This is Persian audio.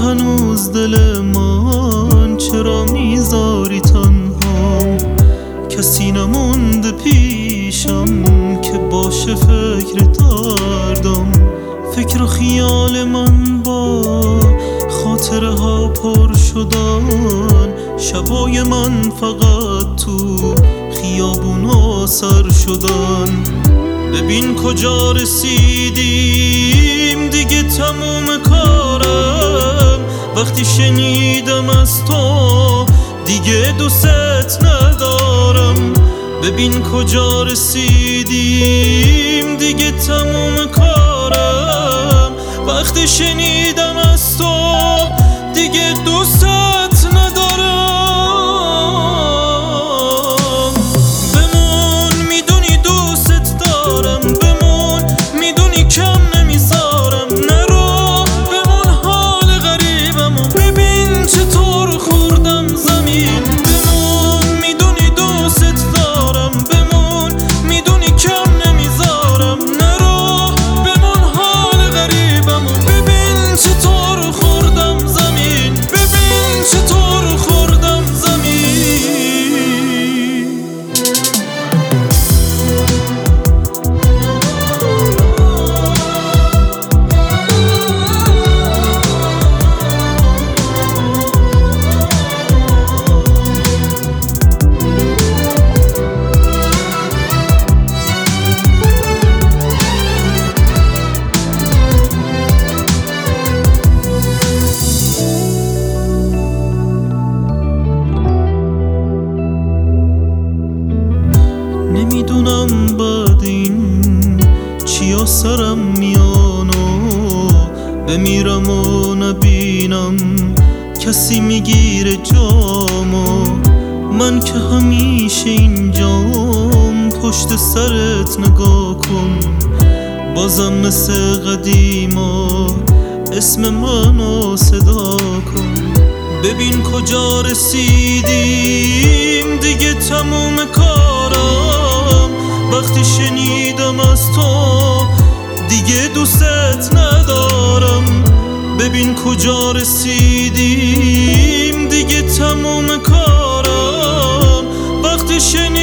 هنوز دل من چرا میذاری تنها؟ کسی نمونده پیشم که باشه فکر دردم. فکر و خیال من با خاطره ها پر شدن. شبای من فقط تو خیابون و سر شدن. ببین کجا رسیدیم، دیگه تموم کارم. وقتی شنیدم از تو دیگه دوست ندارم. ببین کجا رسیدیم، دیگه تموم کارم. وقتی شنیدم از تو دیگه دوست ندارم. بمون، میدونی دوست دارم. بمون، میدونی کم نمیذارم. نرو، بمون، حال غریبمو ببین چطور خوردم زمین. بمون، میدونی دوست دارم. بمون، میدونی کم نمیذارم. نرو، بمون، حال غریبمو ببین چطور خوردم زمین. ببین چطور خوردم زمین. نمیدونم بعد این چیا سرم میان و بمیرم و نبینم کسی میگیره جامو. من که همیشه اینجام پشت سرت نگاه کن. بازم مثل قدیما اسم منو صدا کن. ببین کجا رسیدیم، دیگه تموم کارم. وقتی شنیدم از تو دیگه دوست ندارم. ببین کجا رسیدیم، دیگه تموم کارم. وقتی شنیدم